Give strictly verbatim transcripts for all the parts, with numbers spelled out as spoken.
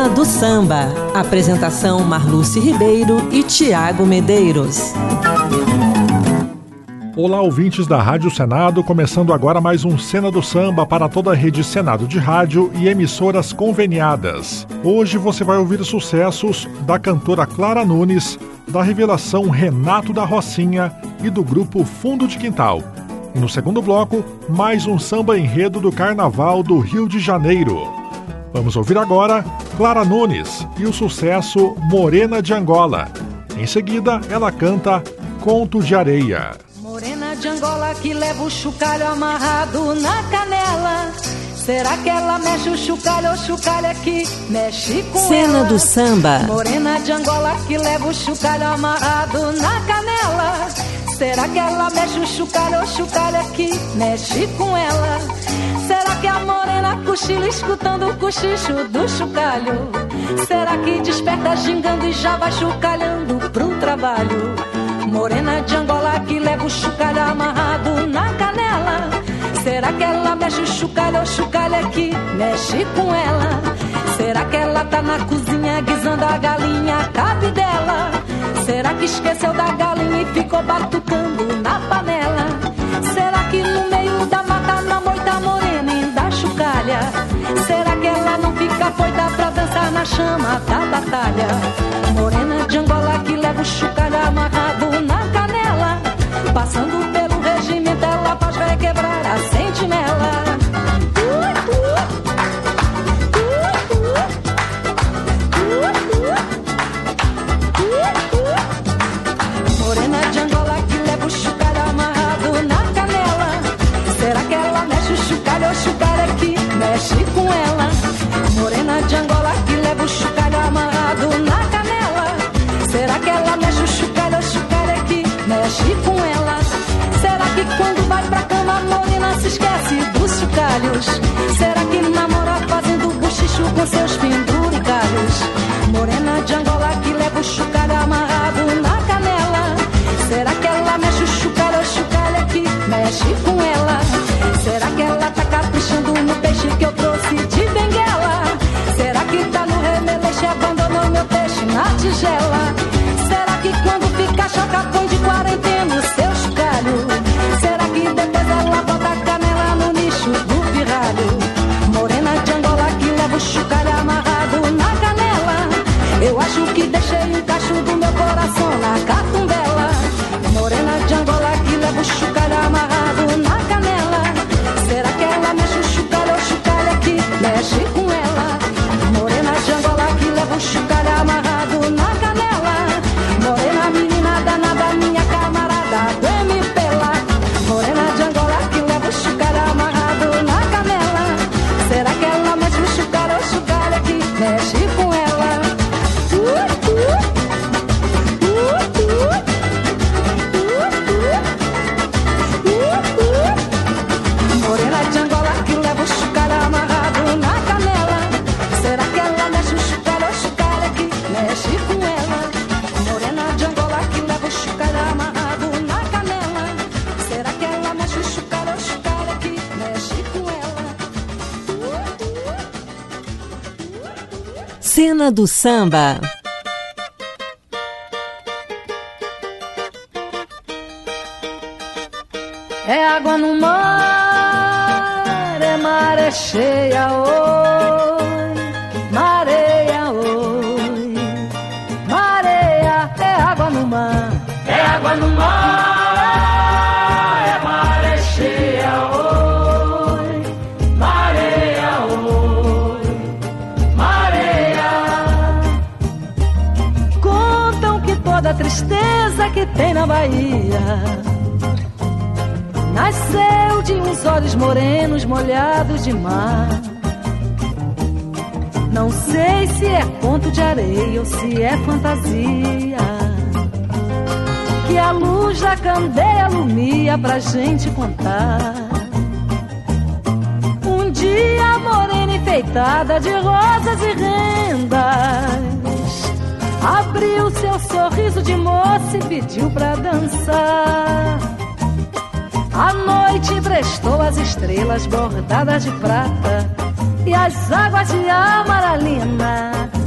Cena do Samba. Apresentação Marluce Ribeiro e Tiago Medeiros. Olá, ouvintes da Rádio Senado, começando agora mais um Cena do Samba para toda a rede Senado de rádio e emissoras conveniadas. Hoje você vai ouvir sucessos da cantora Clara Nunes, da revelação Renato da Rocinha e do grupo Fundo de Quintal. E no segundo bloco, mais um samba enredo do Carnaval do Rio de Janeiro. Vamos ouvir agora Clara Nunes e o sucesso Morena de Angola. Em seguida, ela canta Conto de Areia. Morena de Angola que leva o chocalho amarrado na canela. Será que ela mexe o chocalho ou o chocalho é que mexe com Cena ela? do Samba. Morena de Angola que leva o chocalho amarrado na canela. Será que ela mexe o chocalho ou o chocalho é que mexe com ela? Será que a morena cochila escutando o cochicho do chocalho? Será que desperta gingando e já vai chocalhando pro trabalho? Morena de Angola que leva o chocalho amarrado na canela. Será que ela mexe o chocalho ou o chocalho é que mexe com ela? Será que ela tá na cozinha guisando a galinha a cabe dela? Será que esqueceu da galinha e ficou batucando na panela? Será que no meio da mata na moita morena ainda chocalha? Será que ela não fica foita pra dançar na chama da batalha? Morena de Angola que leva o chocalho amarrado na canela. Passando pelo regimento ela faz vai quebrar a sentinela. Morena de Angola que leva o chocalho amarrado na canela. Será que ela mexe o chocalho ou o chocalho é que mexe com ela? Morena de Angola que leva o chocalho amarrado na canela. Será que ela mexe o chocalho ou o chocalho é que mexe com ela? Será que quando vai pra cama a morena se esquece dos chocalhos? Será que namora fazendo bochicho com seus penduricalhos? Morena de Angola que leva o chocalho amarrado na canela. Será que ela mexe o chocalho ou o chocalho é que mexe com ela? Será que ela tá caprichando no peixe que eu trouxe de Benguela? Será que tá no remeleixo e abandonou meu peixe na tigela? Será que quando fica choca põe de quarentena o seu chocalho? Será que depois ela bota a canela no nicho do pirralho? Morena de Angola que leva o chocalho amarrado na canela. Eu acho que deixei um cacho do meu coração na catumbela. Morena de Angola que leva o chocalho amarrado na canela. Será que ela mexe o chocalho ou o chocalho é que mexe com ela? Morena de Angola que leva o chocalho amarrado na canela. Morena menina danada, minha camarada, vem me pela. Morena de Angola que leva o chocalho amarrado na canela. Será que ela mexe o chocalho ou o chocalho é que mexe com ela? Morena de Angola que leva o chocalho amarrado na canela. Será que ela mexe o chocalho ou o chocalho é que mexe com ela? Morena de Angola que leva o chocalho amarrado na canela. Será que ela mexe o chocalho ou o chocalho é que mexe com ela? Cena do Samba. É água no mar, é maré cheia, oi, mareia, oi, mareia, é água no mar, é água no mar, é maré cheia, oi, mareia, oi, mareia. Contam que toda a tristeza que tem na Bahia nasceu de uns olhos morenos molhados de mar. Não sei se é conto de areia ou se é fantasia, que a luz da candeia alumia pra gente contar. Um dia morena enfeitada de rosas e rendas abriu seu sorriso de moça e pediu pra dançar. A noite emprestou as estrelas bordadas de prata e as águas de amaralina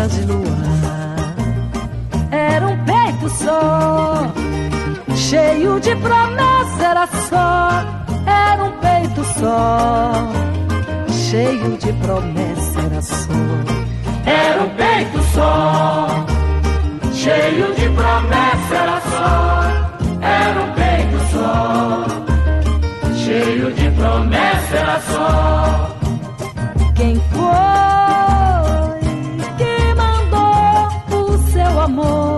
estrelas de luar. Era um peito só, cheio de promessa, era só. Era um peito só, cheio de promessa, era só. Era um peito só, cheio de promessa, era só. Era um peito só, cheio de promessa, era só. Quem foi que mandou o seu amor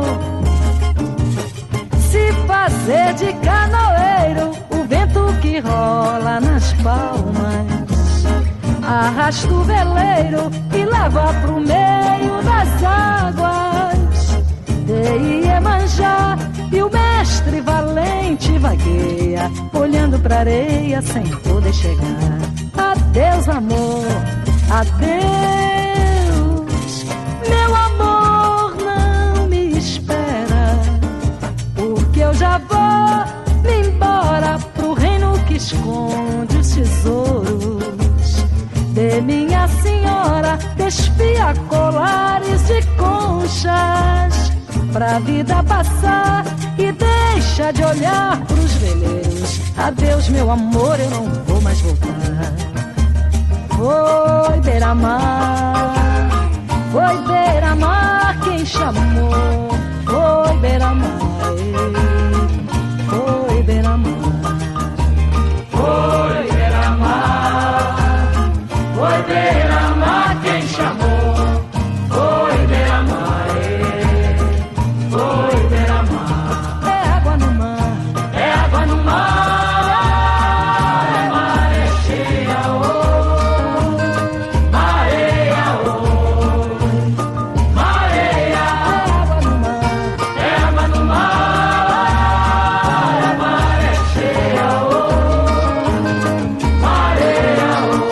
se fazer de canoeiro? O vento que rola nas palmas arrasta o veleiro e leva pro meio das águas de Iemanjá. E o mestre valente vagueia, olhando pra areia sem poder chegar. Adeus, amor, adeus. Meu amor, não me espera, porque eu já vou me embora pro reino que esconde os tesouros de minha senhora. Despia colares de conchas pra vida passar e deixa de olhar pros veleiros. Adeus, meu amor, eu não vou mais voltar. Foi beira-mar, foi beira-mar quem chamou. Foi beira-mar, foi beira-mar. Foi beira-mar, foi beira-mar quem chamou. Foi beira-mar, foi beira-mar. É água no mar, é água no mar, é maré cheia, oh, mareia, oh, mareia. é água no mar, É água no mar, é maré cheia, oh, mareia,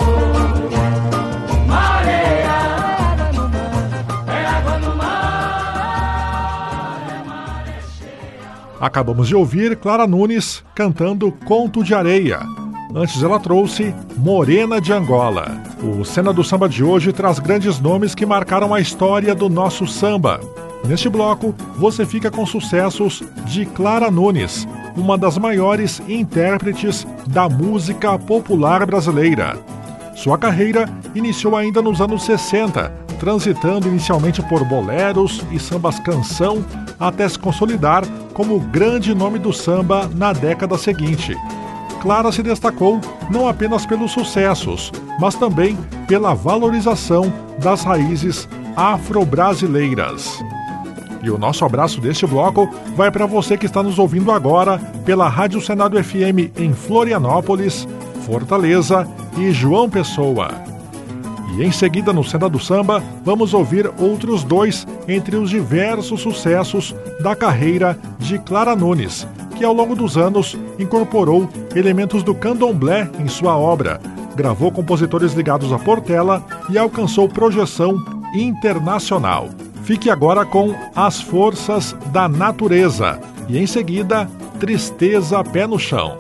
oh, mareia. é água no mar. É água no mar, é maré cheia. Acabamos de ouvir Clara Nunes cantando Conto de Areia. Antes ela trouxe Morena de Angola. O Cena do Samba de hoje traz grandes nomes que marcaram a história do nosso samba. Neste bloco, você fica com sucessos de Clara Nunes, uma das maiores intérpretes da música popular brasileira. Sua carreira iniciou ainda nos anos sessenta, transitando inicialmente por boleros e sambas canção, até se consolidar como o grande nome do samba na década seguinte. Clara se destacou não apenas pelos sucessos, mas também pela valorização das raízes afro-brasileiras. E o nosso abraço deste bloco vai para você que está nos ouvindo agora pela Rádio Senado F M em Florianópolis, Fortaleza e João Pessoa. E em seguida, no Cena do Samba, vamos ouvir outros dois entre os diversos sucessos da carreira de Clara Nunes, que ao longo dos anos incorporou elementos do candomblé em sua obra, gravou compositores ligados à Portela e alcançou projeção internacional. Fique agora com As Forças da Natureza e em seguida, Tristeza Pé no Chão.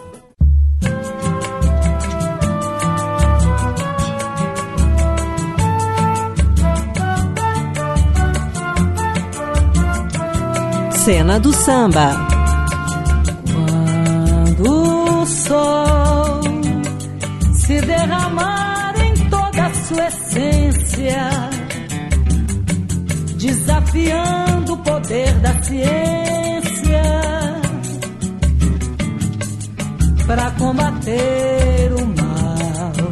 Cena do Samba. Quando o sol se derramar em toda a sua essência, desafiando o poder da ciência para combater o mal,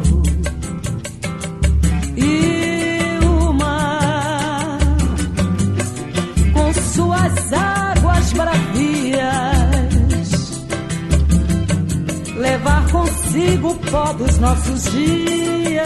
e o mar com suas águas bravias levar consigo o pó dos nossos dias.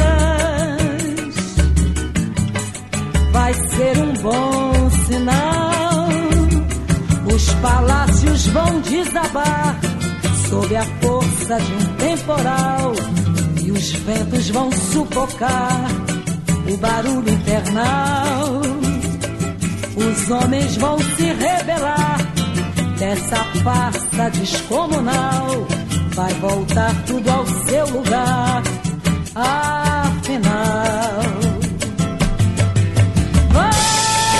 Vai ser um bom sinal. Os palácios vão desabar sob a força de um temporal, e os ventos vão sufocar o barulho infernal. Os homens vão se rebelar dessa farsa descomunal. Vai voltar tudo ao seu lugar, afinal. Vai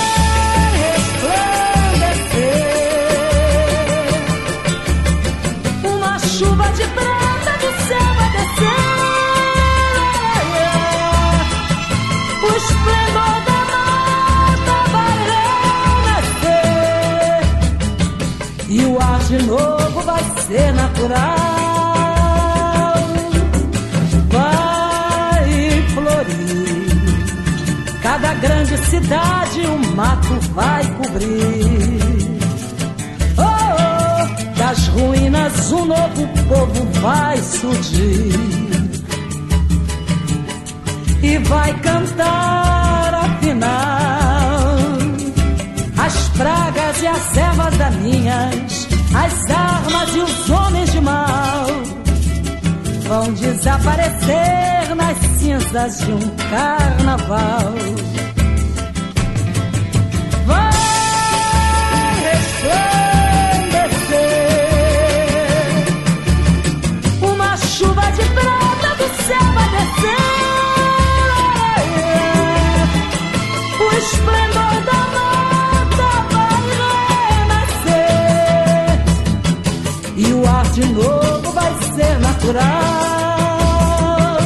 chuva de prata do céu vai descer. O esplendor da mata vai renascer. E o ar de novo vai ser natural. Vai florir. Cada grande cidade um mato vai cobrir. Das ruínas um novo povo vai surgir e vai cantar afinal as pragas e as ervas daninhas, as armas e os homens de mal vão desaparecer nas cinzas de um carnaval. Vai resplandecer. Chuva de prata do céu vai descer. O esplendor da mata vai renascer. E o ar de novo vai ser natural.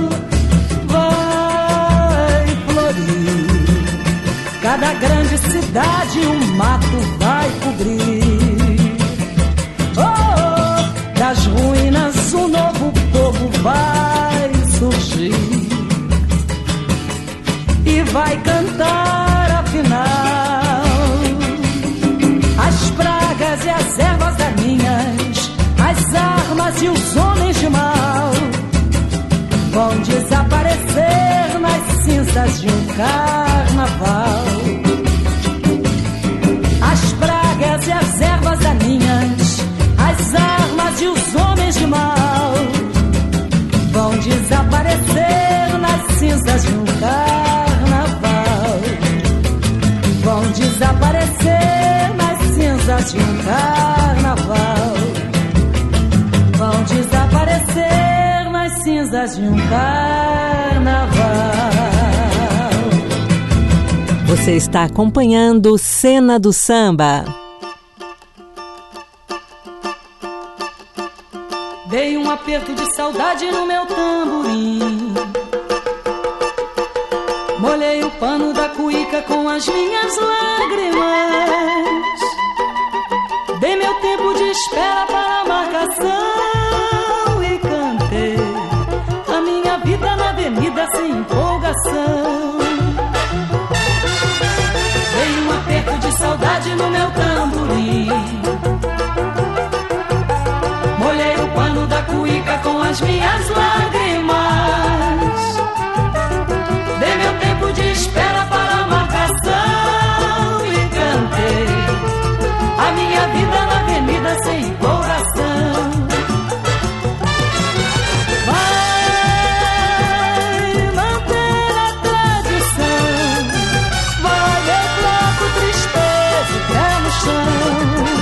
Vai florir. Cada grande cidade um mato vai cobrir. Oh, das ruínas um novo povo vai surgir e vai cantar afinal as pragas e as ervas daninhas, as armas e os homens de mal vão desaparecer nas cinzas de um carnaval. As pragas e as ervas daninhas, as armas e os homens de mal vão desaparecer nas cinzas de um carnaval. Vão desaparecer nas cinzas de um carnaval. Vão desaparecer nas cinzas de um carnaval. Você está acompanhando Cena do Samba. Dei um aperto de saudade no meu tamborim. Molhei o pano da cuíca com as minhas lágrimas. Dei meu tempo de espera para a marcação e cantei a minha vida na avenida sem empolgação. Dei um aperto de saudade no meu tamborim. Molhei o pano da cuíca com as minhas lágrimas. Dei meu tempo de espera para a marcação e cantei a minha vida na avenida sem empolgação. Vai manter a tradição, vai eu troco tristeza e pé no chão.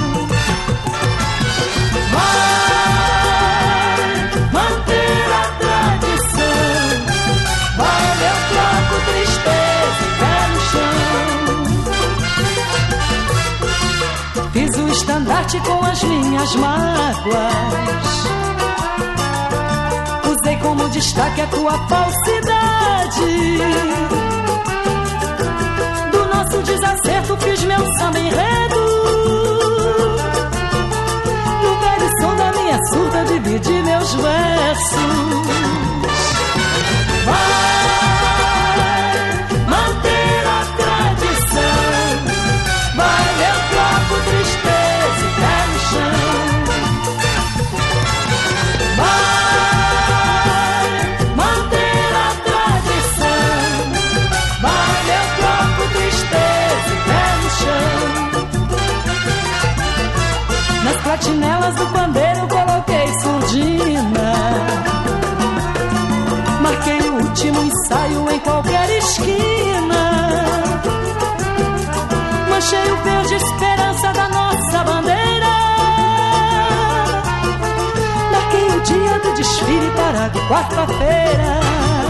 Fiz o estandarte com as minhas mágoas. Usei como destaque a tua falsidade. Do nosso desacerto fiz meu samba enredo. No velho som da minha surda dividi meus versos. Vai manter a tradição, vai eu troco tristeza e pé no chão. Vai manter a tradição, vai eu troco tristeza e pé no chão. Nas platinelas do pandeiro coloquei surdina. Marquei o último ensaio em qualquer esquina. Manchei o verde esperança da nossa bandeira. Marquei o dia do desfile para quarta-feira.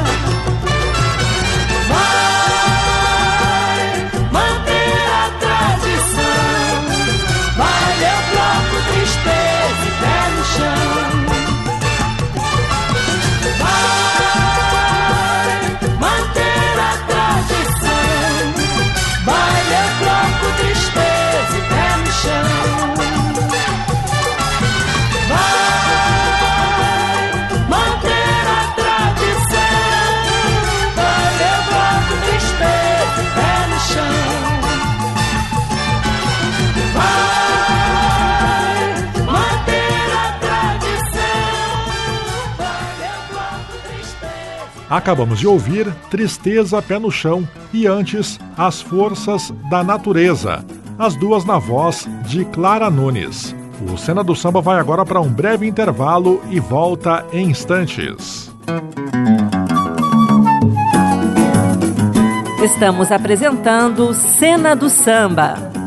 Vai manter a tradição, vai eu troco tristeza e pé no chão. Acabamos de ouvir Tristeza Pé no Chão e antes As Forças da Natureza, as duas na voz de Clara Nunes. O Cena do Samba vai agora para um breve intervalo e volta em instantes. Estamos apresentando Cena do Samba.